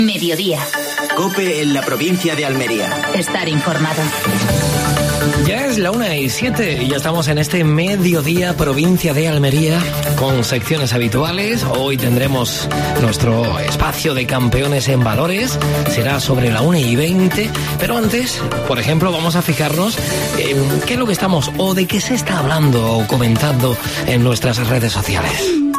Mediodía. COPE en la provincia de Almería. Estar informado. Ya es la 1:07 y ya estamos en este Mediodía provincia de Almería con secciones habituales. Hoy tendremos nuestro espacio de campeones en valores. Será sobre la 1:20. Pero antes, por ejemplo, vamos a fijarnos en qué es lo que estamos o de qué se está hablando o comentando en nuestras redes sociales.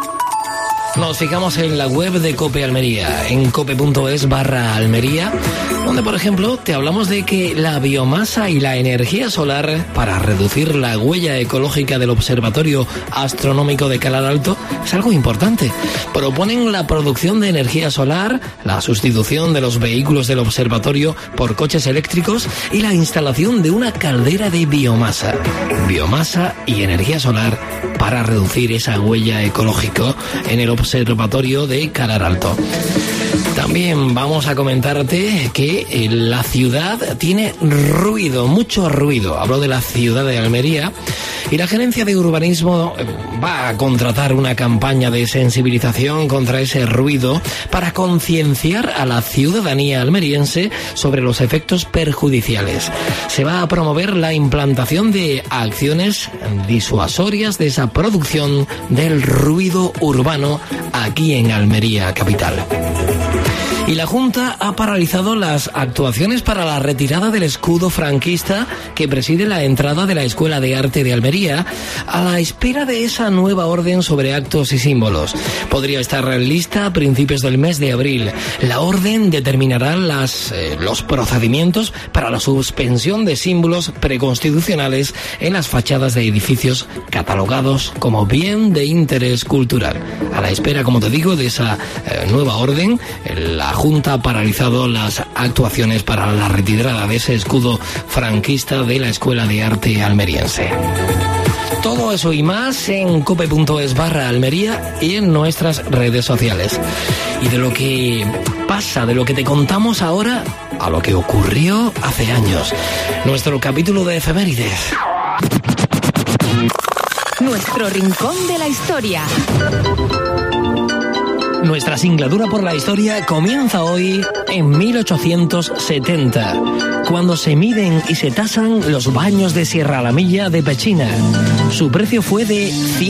Nos fijamos en la web de COPE Almería, en cope.es/Almería, donde, por ejemplo, te hablamos de que la biomasa y la energía solar, para reducir la huella ecológica del Observatorio Astronómico de Calar Alto, es algo importante. Proponen la producción de energía solar, la sustitución de los vehículos del observatorio por coches eléctricos y la instalación de una caldera de biomasa. Biomasa y energía solar para reducir esa huella ecológica en el Observatorio de Calar Alto. También vamos a comentarte que la ciudad tiene ruido, mucho ruido. Hablo de la ciudad de Almería y la Gerencia de Urbanismo va a contratar una campaña de sensibilización contra ese ruido para concienciar a la ciudadanía almeriense sobre los efectos perjudiciales. Se va a promover la implantación de acciones disuasorias de esa producción del ruido urbano aquí en Almería capital. Y la Junta ha paralizado las actuaciones para la retirada del escudo franquista que preside la entrada de la Escuela de Arte de Almería a la espera de esa nueva orden sobre actos y símbolos. Podría estar lista a principios del mes de abril. La orden determinará los procedimientos para la suspensión de símbolos preconstitucionales en las fachadas de edificios catalogados como bien de interés cultural. A la espera, como te digo, de esa nueva orden, la Junta ha paralizado las actuaciones para la retirada de ese escudo franquista de la Escuela de Arte almeriense. Todo eso y más en cope.es/Almería y en nuestras redes sociales. Y de lo que pasa, de lo que te contamos ahora, a lo que ocurrió hace años. Nuestro capítulo de efemérides. Nuestro rincón de la historia. Nuestra singladura por la historia comienza hoy en 1870, cuando se miden y se tasan los baños de Sierra Alamilla de Pechina. Su precio fue de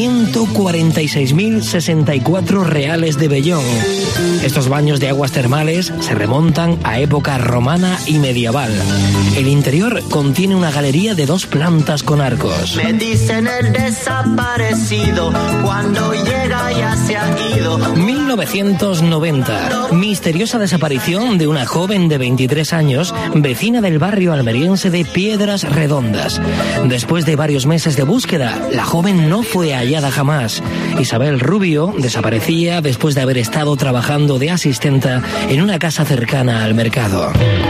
146.064 reales de vellón. Estos baños de aguas termales se remontan a época romana y medieval. El interior contiene una galería de 2 plantas con arcos. Me dicen el desaparecido, cuando llega ya se ha ido. 1990. Misteriosa desaparición de una joven de 23 años, vecina del barrio almeriense de Piedras Redondas. Después de varios meses de búsqueda, la joven no fue hallada jamás. Isabel Rubio desaparecía después de haber estado trabajando de asistenta en una casa cercana al mercado.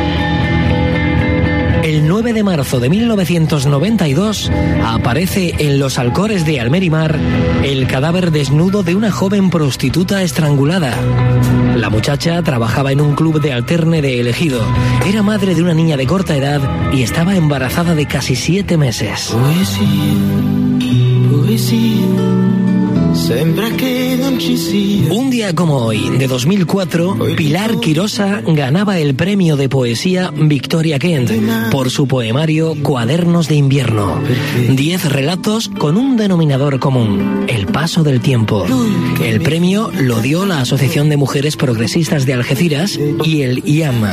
El 9 de marzo de 1992 aparece en los Alcores de Almerimar el cadáver desnudo de una joven prostituta estrangulada. La muchacha trabajaba en un club de alterne de El Ejido. Era madre de una niña de corta edad y estaba embarazada de casi 7 meses. Un día como hoy, de 2004, Pilar Quirosa ganaba el premio de poesía Victoria Kent por su poemario Cuadernos de invierno. 10 relatos con un denominador común: el paso del tiempo. El premio lo dio la Asociación de Mujeres Progresistas de Algeciras y el IAM.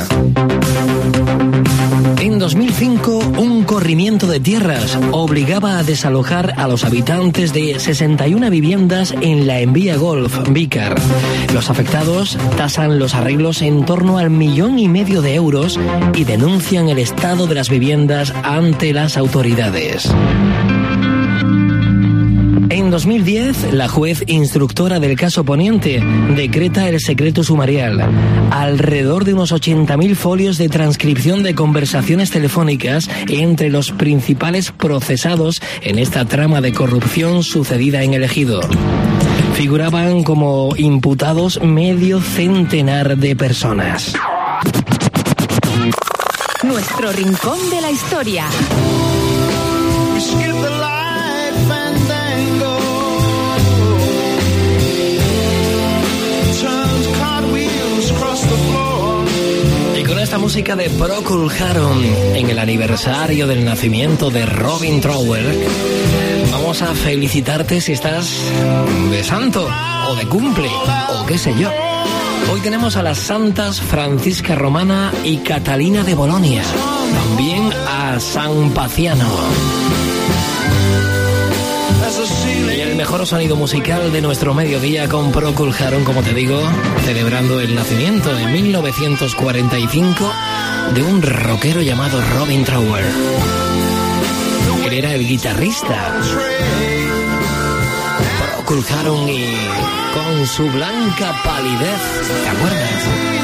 En 2005, un corrimiento de tierras obligaba a desalojar a los habitantes de 61 viviendas en la Envía Golf, Vícar. Los afectados tasan los arreglos en torno al 1,5 millones de euros y denuncian el estado de las viviendas ante las autoridades. En 2010, la juez instructora del caso Poniente decreta el secreto sumarial. Alrededor de unos 80.000 folios de transcripción de conversaciones telefónicas entre los principales procesados en esta trama de corrupción sucedida en El Ejido. Figuraban como imputados medio centenar de personas. Nuestro rincón de la historia. esta música de Procol Harum en el aniversario del nacimiento de Robin Trower, vamos a felicitarte si estás de santo o de cumple o qué sé yo. Hoy tenemos a las santas Francisca Romana y Catalina de Bolonia, también a San Paciano. Y el mejor sonido musical de nuestro mediodía con Procol Harum, como te digo, celebrando el nacimiento en 1945 de un rockero llamado Robin Trower. Él era el guitarrista. Procol Harum y con su blanca palidez, ¿te acuerdas?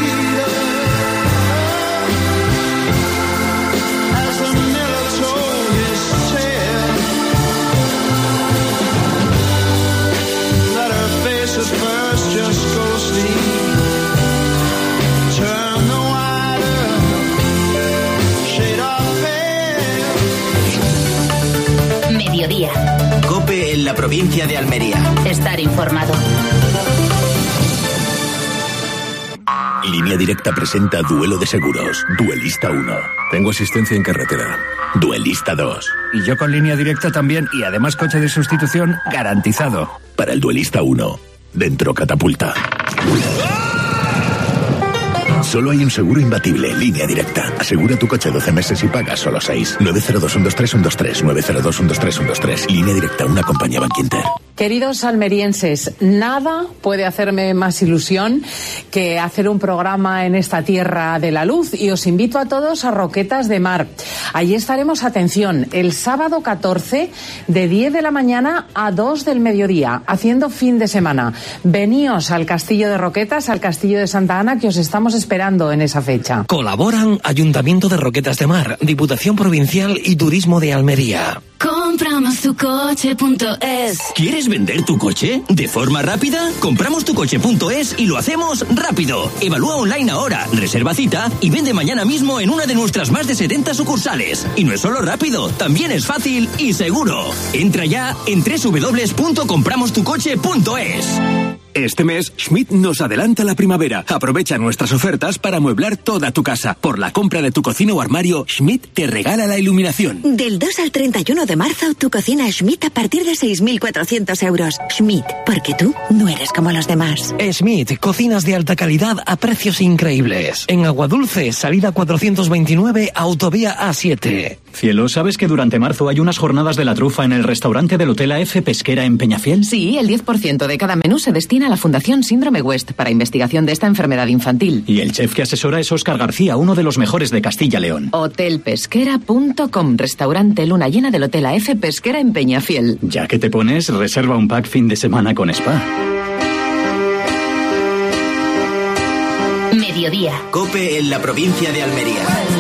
Mediodía. COPE en la provincia de Almería. Estar informado. Línea Directa presenta Duelo de Seguros. Duelista 1. Tengo asistencia en carretera. Duelista 2. Y yo con Línea Directa también, y además coche de sustitución garantizado. Para el Duelista 1, dentro catapulta. Solo hay un seguro imbatible, Línea Directa. Asegura tu coche 12 meses y pagas solo 6. 902-123-123. 902-123-123. Línea Directa, una compañía Bankinter. Queridos almerienses, nada puede hacerme más ilusión que hacer un programa en esta tierra de la luz, y os invito a todos a Roquetas de Mar. Allí estaremos, atención, el sábado 14 de 10 de la mañana a 2 del mediodía, haciendo fin de semana. Veníos al Castillo de Roquetas, al Castillo de Santa Ana, que os estamos esperando en esa fecha. Colaboran Ayuntamiento de Roquetas de Mar, Diputación Provincial y Turismo de Almería. Compramostucoche.es. ¿Quieres vender tu coche de forma rápida? Compramostucoche.es y lo hacemos rápido. Evalúa online ahora, reserva cita y vende mañana mismo en una de nuestras más de 70 sucursales. Y no es solo rápido, también es fácil y seguro. Entra ya en www.compramostucoche.es. Este mes, Schmidt nos adelanta la primavera. Aprovecha nuestras ofertas para amueblar toda tu casa. Por la compra de tu cocina o armario, Schmidt te regala la iluminación. Del 2 al 31 de marzo, tu cocina Schmidt a partir de 6.400 euros. Schmidt, porque tú no eres como los demás. Schmidt, cocinas de alta calidad a precios increíbles. En Aguadulce, salida 429, autovía A7. Cielo, ¿sabes que durante marzo hay unas jornadas de la trufa en el restaurante del Hotel AF Pesquera en Peñafiel? Sí, el 10% de cada menú se destina a la Fundación Síndrome West para investigación de esta enfermedad infantil. Y el chef que asesora es Óscar García, uno de los mejores de Castilla-León. Hotelpesquera.com, restaurante luna llena del Hotel AF Pesquera en Peñafiel. Ya que te pones, reserva un pack fin de semana con spa. Mediodía. COPE en la provincia de Almería.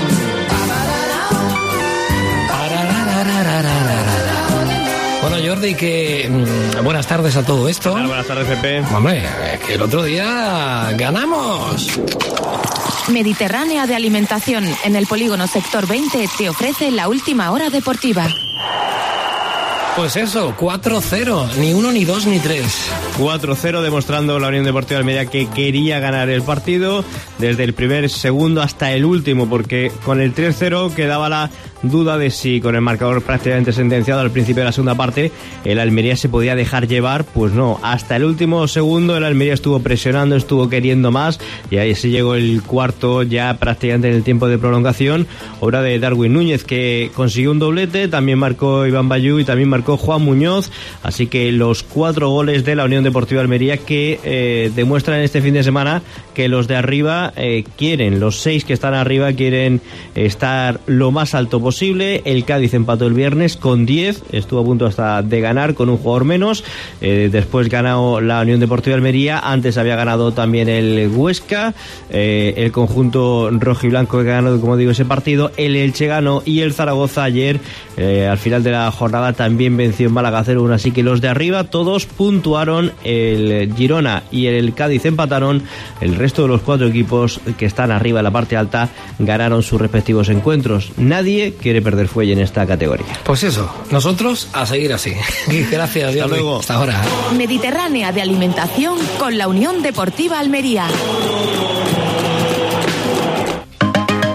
Bueno, Jordi, que buenas tardes a todo esto. Buenas tardes, Pepe. Hombre, que el otro día ganamos. Mediterránea de Alimentación, en el polígono Sector 20, te ofrece la última hora deportiva. Pues eso, 4-0, ni 1, ni 2, ni 3. 4-0, demostrando la Unión Deportiva Almería que quería ganar el partido desde el primer segundo hasta el último, porque con el 3-0 quedaba la duda de si con el marcador prácticamente sentenciado al principio de la segunda parte el Almería se podía dejar llevar. Pues no, hasta el último segundo el Almería estuvo presionando, estuvo queriendo más, y ahí sí llegó el cuarto ya prácticamente en el tiempo de prolongación, obra de Darwin Núñez, que consiguió un doblete, también marcó Iván Bayú y también marcó Juan Muñoz. Así que los 4 goles de la Unión Deportiva Almería que demuestran este fin de semana que los de arriba quieren, los 6 que están arriba quieren estar lo más alto posible. El Cádiz empató el viernes con 10, estuvo a punto hasta de ganar con un jugador menos. Después ganó la Unión Deportiva Almería, antes había ganado también el Huesca, el conjunto rojiblanco que ganó, como digo, ese partido. El Elche ganó y el Zaragoza ayer al final de la jornada también venció en Málaga 0-1, así que los de arriba todos puntuaron. El Girona y el Cádiz empataron, el resto de los 4 equipos que están arriba en la parte alta ganaron sus respectivos encuentros. Nadie quiere perder fuelle en esta categoría. Pues eso, nosotros a seguir así. Gracias, hasta luego. Hasta ahora. Mediterránea de Alimentación con la Unión Deportiva Almería.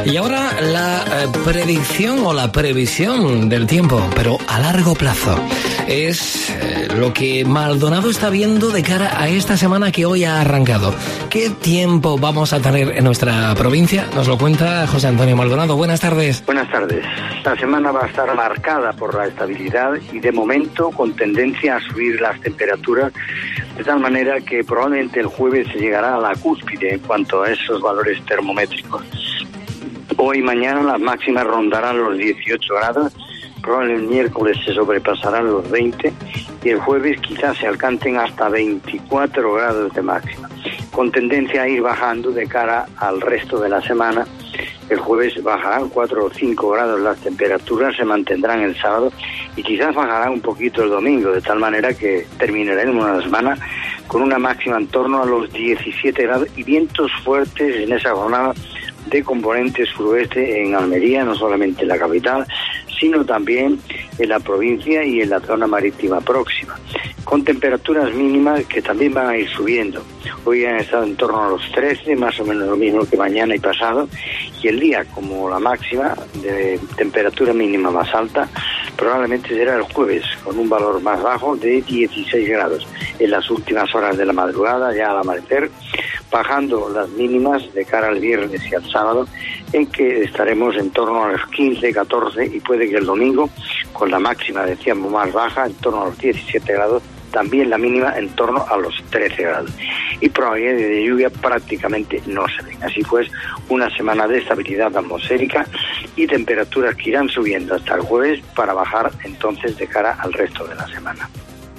Y ahora la predicción o la previsión del tiempo, pero a largo plazo. Es lo que Maldonado está viendo de cara a esta semana que hoy ha arrancado. ¿Qué tiempo vamos a tener en nuestra provincia? Nos lo cuenta José Antonio Maldonado. Buenas tardes. Buenas tardes. La semana va a estar marcada por la estabilidad y de momento con tendencia a subir las temperaturas, de tal manera que probablemente el jueves se llegará a la cúspide en cuanto a esos valores termométricos. Hoy y mañana las máximas rondarán los 18 grados, probablemente el miércoles se sobrepasarán los 20 y el jueves quizás se alcancen hasta 24 grados de máxima, con tendencia a ir bajando de cara al resto de la semana. El jueves bajarán 4 o 5 grados las temperaturas, se mantendrán el sábado y quizás bajarán un poquito el domingo, de tal manera que terminaremos una semana con una máxima en torno a los 17 grados y vientos fuertes en esa jornada de componente suroeste en Almería, no solamente en la capital, sino también en la provincia y en la zona marítima próxima, con temperaturas mínimas que también van a ir subiendo. Hoy han estado en torno a los 13, más o menos lo mismo que mañana y pasado, y el día, como la máxima de temperatura mínima más alta, probablemente será el jueves, con un valor más bajo de 16 grados. En las últimas horas de la madrugada, ya al amanecer, bajando las mínimas de cara al viernes y al sábado, en que estaremos en torno a los 15, 14 y puede que el domingo, con la máxima, decíamos, más baja, en torno a los 17 grados, también la mínima en torno a los 13 grados. Y probabilidades de lluvia prácticamente no se ven. Así pues, una semana de estabilidad atmosférica y temperaturas que irán subiendo hasta el jueves para bajar entonces de cara al resto de la semana.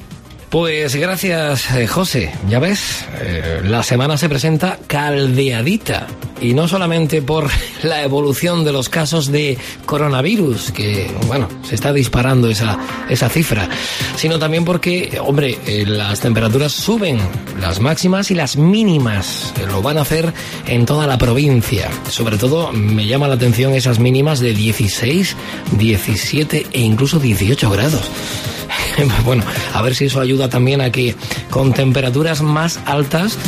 Pues gracias, José. Ya ves, la semana se presenta caldeadita. Y no solamente por la evolución de los casos de coronavirus, que, bueno, se está disparando esa cifra, sino también porque, hombre, las temperaturas suben, las máximas y las mínimas lo van a hacer en toda la provincia. Sobre todo me llama la atención esas mínimas de 16, 17 e incluso 18 grados. Bueno, a ver si eso ayuda también a que con temperaturas más altas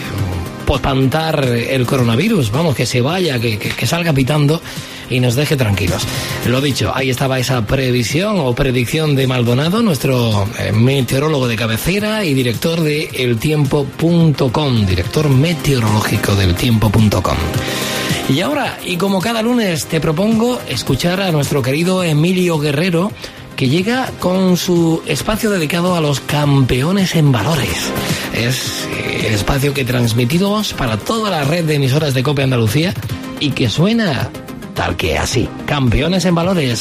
espantar el coronavirus, vamos, que se vaya, que salga pitando y nos deje tranquilos. Lo dicho, ahí estaba esa previsión o predicción de Maldonado, nuestro meteorólogo de cabecera y director de eltiempo.com, director meteorológico del tiempo.com. Y ahora, y como cada lunes, te propongo escuchar a nuestro querido Emilio Guerrero, que llega con su espacio dedicado a los campeones en valores. Es el espacio que transmitimos para toda la red de emisoras de COPE Andalucía y que suena tal que así. Campeones en valores.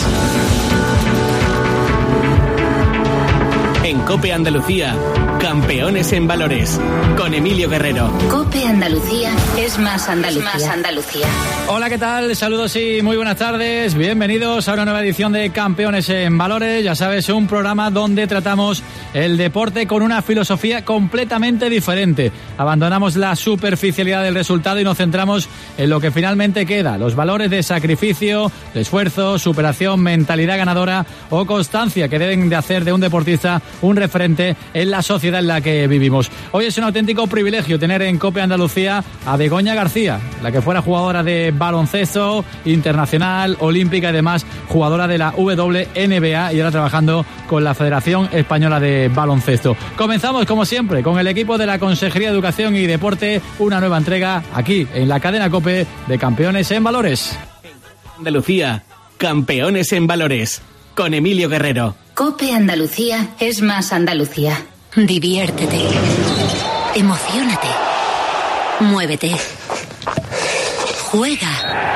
En COPE Andalucía, Campeones en Valores, con Emilio Guerrero. COPE Andalucía es más Andalucía. Hola, ¿qué tal? Saludos y muy buenas tardes. Bienvenidos a una nueva edición de Campeones en Valores. Ya sabes, un programa donde tratamos el deporte con una filosofía completamente diferente. Abandonamos la superficialidad del resultado y nos centramos en lo que finalmente queda. Los valores de sacrificio, de esfuerzo, superación, mentalidad ganadora o constancia que deben de hacer de un deportista un referente en la sociedad en la que vivimos. Hoy es un auténtico privilegio tener en COPE Andalucía a Begoña García, la que fuera jugadora de baloncesto internacional, olímpica y demás, jugadora de la WNBA y ahora trabajando con la Federación Española de Baloncesto. Comenzamos, como siempre, con el equipo de la Consejería de Educación y Deporte, una nueva entrega aquí en la cadena COPE de Campeones en Valores. Andalucía, Campeones en Valores, con Emilio Guerrero. COPE Andalucía es más Andalucía. Diviértete. Emociónate. Muévete. Juega.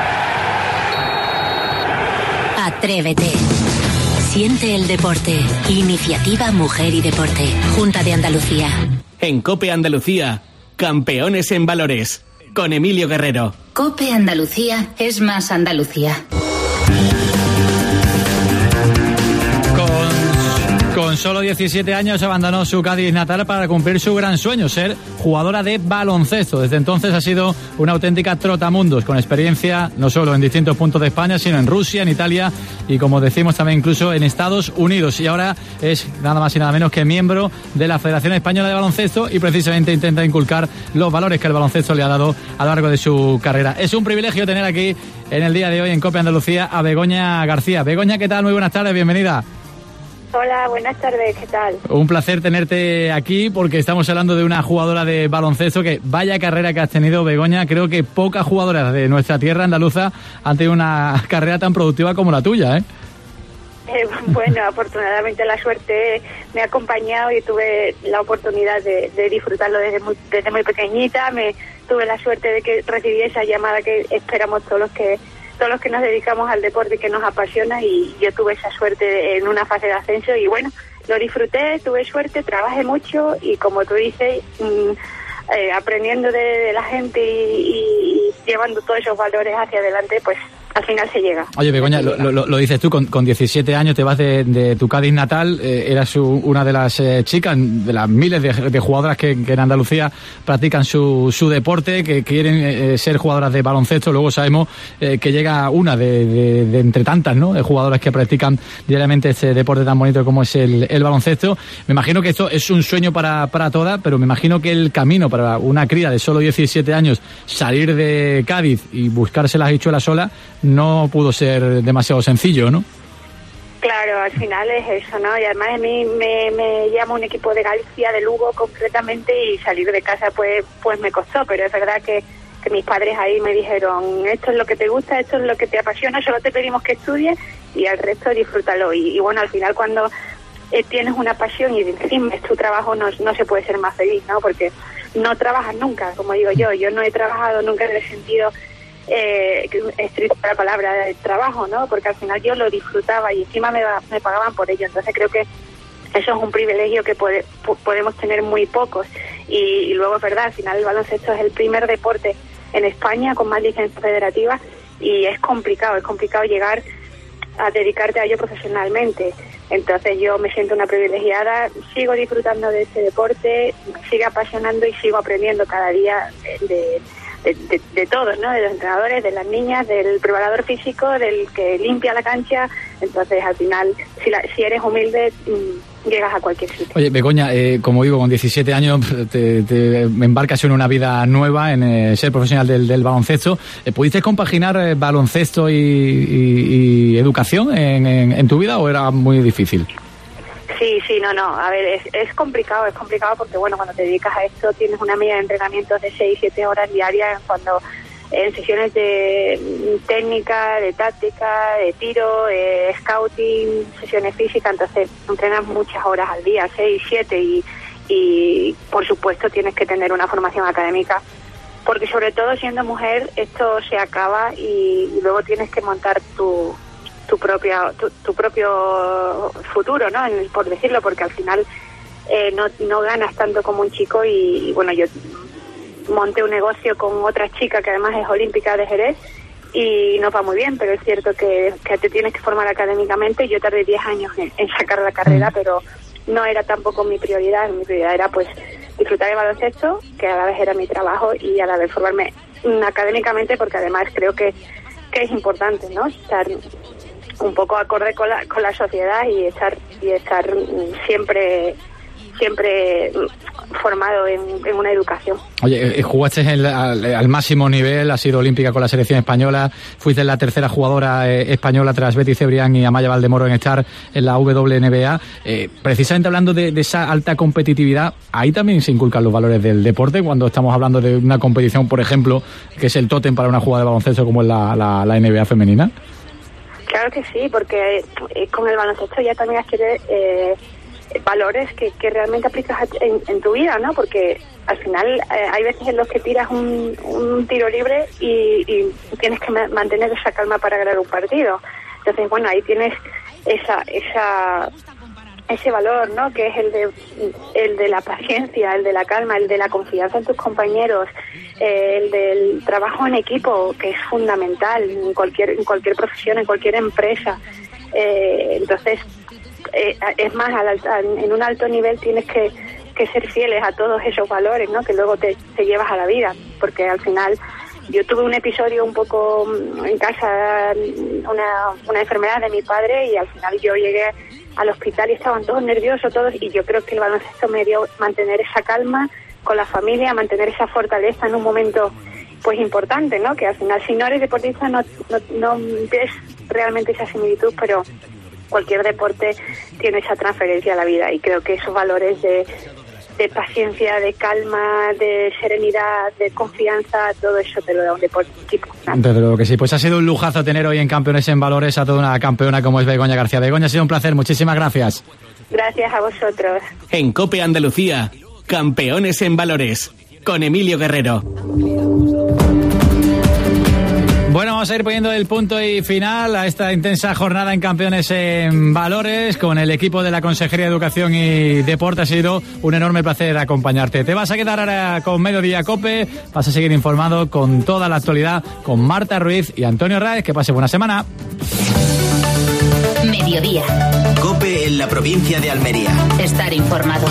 Atrévete. Siente el deporte. Iniciativa Mujer y Deporte. Junta de Andalucía. En COPE Andalucía, Campeones en Valores, con Emilio Guerrero. COPE Andalucía es más Andalucía. Con Con solo 17 años abandonó su Cádiz natal para cumplir su gran sueño, ser jugadora de baloncesto. Desde entonces ha sido una auténtica trotamundos, con experiencia no solo en distintos puntos de España, sino en Rusia, en Italia y, como decimos, también incluso en Estados Unidos. Y ahora es nada más y nada menos que miembro de la Federación Española de Baloncesto y precisamente intenta inculcar los valores que el baloncesto le ha dado a lo largo de su carrera. Es un privilegio tener aquí en el día de hoy en COPE Andalucía a Begoña García. Begoña, ¿qué tal? Muy buenas tardes, bienvenida. Hola, buenas tardes, ¿qué tal? Un placer tenerte aquí porque estamos hablando de una jugadora de baloncesto que vaya carrera que has tenido, Begoña. Creo que pocas jugadoras de nuestra tierra andaluza han tenido una carrera tan productiva como la tuya, ¿eh? Bueno, afortunadamente la suerte me ha acompañado y tuve la oportunidad de disfrutarlo desde muy pequeñita. Tuve la suerte de que recibí esa llamada que esperamos todos los que nos dedicamos al deporte y que nos apasiona, y yo tuve esa suerte en una fase de ascenso y bueno, lo disfruté, tuve suerte, trabajé mucho y, como tú dices, aprendiendo de la gente y llevando todos esos valores hacia adelante, pues al final se llega. Oye, Begoña, lo dices tú, con 17 años te vas de tu Cádiz natal, eras una de las chicas, de las miles de jugadoras que en Andalucía practican su deporte, que quieren ser jugadoras de baloncesto. Luego sabemos que llega una de entre tantas, ¿no?, de jugadoras que practican diariamente este deporte tan bonito como es el baloncesto. Me imagino que esto es un sueño para todas, pero me imagino que el camino para una cría de solo 17 años, salir de Cádiz y buscarse las habichuelas sola, no pudo ser demasiado sencillo, ¿no? Claro, al final es eso, ¿no? Y además a mí me llama un equipo de Galicia, de Lugo concretamente, y salir de casa pues me costó, pero es verdad que mis padres ahí me dijeron: esto es lo que te gusta, esto es lo que te apasiona, solo te pedimos que estudies y al resto disfrútalo. Y bueno, al final cuando tienes una pasión y encima es tu trabajo, no se puede ser más feliz, ¿no? Porque no trabajas nunca, como digo yo no he trabajado nunca en el sentido estricto de la palabra de trabajo, ¿no? Porque al final yo lo disfrutaba y encima me pagaban por ello. Entonces creo que eso es un privilegio que podemos tener muy pocos. Y luego es verdad, al final el baloncesto es el primer deporte en España con más licencias federativas y es complicado llegar a dedicarte a ello profesionalmente. Entonces yo me siento una privilegiada, sigo disfrutando de ese deporte, me sigue apasionando y sigo aprendiendo cada día de todos, ¿no? De los entrenadores, de las niñas, del preparador físico, del que limpia la cancha. Entonces, al final, si eres humilde, llegas a cualquier sitio. Oye, Begoña, como digo, con 17 años te embarcas en una vida nueva, en ser profesional del baloncesto. ¿Pudiste compaginar baloncesto y educación en tu vida o era muy difícil? Sí, no. A ver, es complicado porque, bueno, cuando te dedicas a esto tienes una media de entrenamientos de 6-7 horas diarias, en sesiones de técnica, de táctica, de tiro, scouting, sesiones físicas, entonces entrenas muchas horas al día, 6-7, y por supuesto tienes que tener una formación académica, porque sobre todo siendo mujer esto se acaba y luego tienes que montar tu propio futuro, ¿no? Por decirlo, porque al final no ganas tanto como un chico y bueno, yo monté un negocio con otra chica que además es olímpica de Jerez y nos va muy bien, pero es cierto que te tienes que formar académicamente. Yo tardé 10 años en sacar la carrera, pero no era tampoco mi prioridad era pues disfrutar de baloncesto, que a la vez era mi trabajo, y a la vez formarme académicamente, porque además creo que es importante, ¿no? Estar un poco acorde con la sociedad y estar siempre formado en una educación. Oye, jugaste al máximo nivel, has sido olímpica con la selección española, fuiste la tercera jugadora española tras Betty Cebrián y Amaya Valdemoro en estar en la WNBA. Precisamente hablando de esa alta competitividad, ahí también se inculcan los valores del deporte cuando estamos hablando de una competición, por ejemplo, que es el tótem para una jugada de baloncesto como es la NBA femenina. Claro que sí, porque con el baloncesto ya también adquieres valores que realmente aplicas en tu vida, ¿no? Porque al final hay veces en los que tiras un tiro libre y tienes que mantener esa calma para ganar un partido. Entonces, bueno, ahí tienes ese valor, ¿no? Que es el de la paciencia, el de la calma, el de la confianza en tus compañeros, el del trabajo en equipo, que es fundamental en cualquier profesión, en cualquier empresa. Entonces, es más, en un alto nivel tienes que ser fieles a todos esos valores, ¿no? Que luego te llevas a la vida, porque al final yo tuve un episodio un poco en casa, una enfermedad de mi padre, y al final yo llegué al hospital y estaban todos nerviosos, y yo creo que el baloncesto me dio mantener esa calma con la familia, mantener esa fortaleza en un momento pues importante, ¿no? Que al final, si no eres deportista no ves realmente esa similitud, pero cualquier deporte tiene esa transferencia a la vida, y creo que esos valores de paciencia, de calma, de serenidad, de confianza, todo eso te lo da un deporte equipo. Desde luego que sí, pues ha sido un lujazo tener hoy en Campeones en Valores a toda una campeona como es Begoña García. Begoña, ha sido un placer, muchísimas gracias. Gracias a vosotros. En COPE Andalucía, Campeones en Valores, con Emilio Guerrero. Bueno, vamos a ir poniendo el punto y final a esta intensa jornada en Campeones en Valores con el equipo de la Consejería de Educación y Deporte. Ha sido un enorme placer acompañarte. Te vas a quedar ahora con Mediodía COPE, vas a seguir informado con toda la actualidad con Marta Ruiz y Antonio Raez. Que pase buena semana. Mediodía. COPE en la provincia de Almería. Estar informado.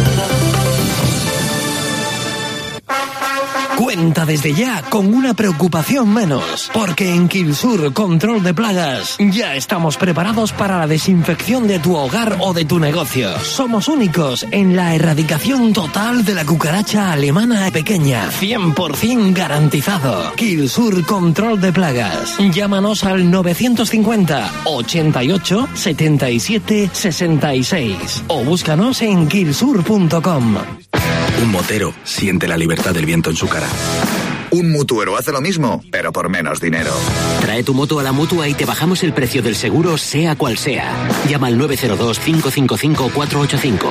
Cuenta desde ya con una preocupación menos, porque en Quilsur Control de Plagas ya estamos preparados para la desinfección de tu hogar o de tu negocio. Somos únicos en la erradicación total de la cucaracha alemana pequeña, 100% garantizado. Quilsur Control de Plagas. Llámanos al 950 88 77 66 o búscanos en quilsur.com. Un motero siente la libertad del viento en su cara. Un mutuero hace lo mismo, pero por menos dinero. Trae tu moto a la Mutua y te bajamos el precio del seguro, sea cual sea. Llama al 902-555-485.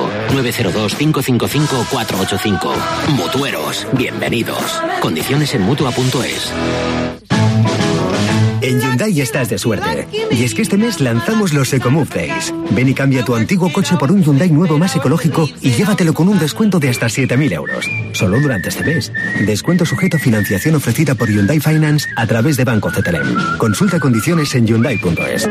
902-555-485. Mutueros, bienvenidos. Condiciones en Mutua.es. En Hyundai estás de suerte. Y es que este mes lanzamos los EcoMove Days. Ven y cambia tu antiguo coche por un Hyundai nuevo más ecológico y llévatelo con un descuento de hasta 7.000 euros. Solo durante este mes. Descuento sujeto a financiación ofrecida por Hyundai Finance a través de Banco CTLM. Consulta condiciones en Hyundai.es.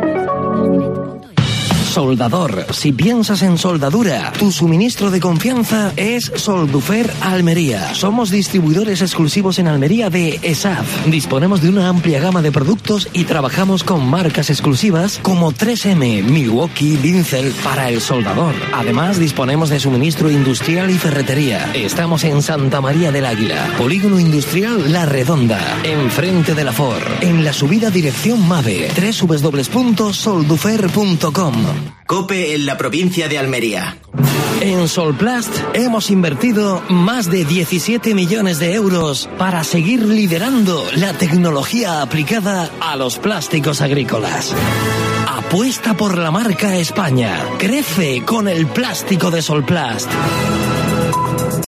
Soldador, si piensas en soldadura, tu suministro de confianza es Soldufer Almería. Somos distribuidores exclusivos en Almería de ESAF. Disponemos de una amplia gama de productos y trabajamos con marcas exclusivas como 3M, Milwaukee, Vincel para el soldador. Además, disponemos de suministro industrial y ferretería. Estamos en Santa María del Águila, Polígono Industrial La Redonda, enfrente de la FOR, en la subida dirección MAVE, www.soldufer.com. COPE en la provincia de Almería. En Solplast hemos invertido más de 17 millones de euros para seguir liderando la tecnología aplicada a los plásticos agrícolas. Apuesta por la marca España. Crece con el plástico de Solplast.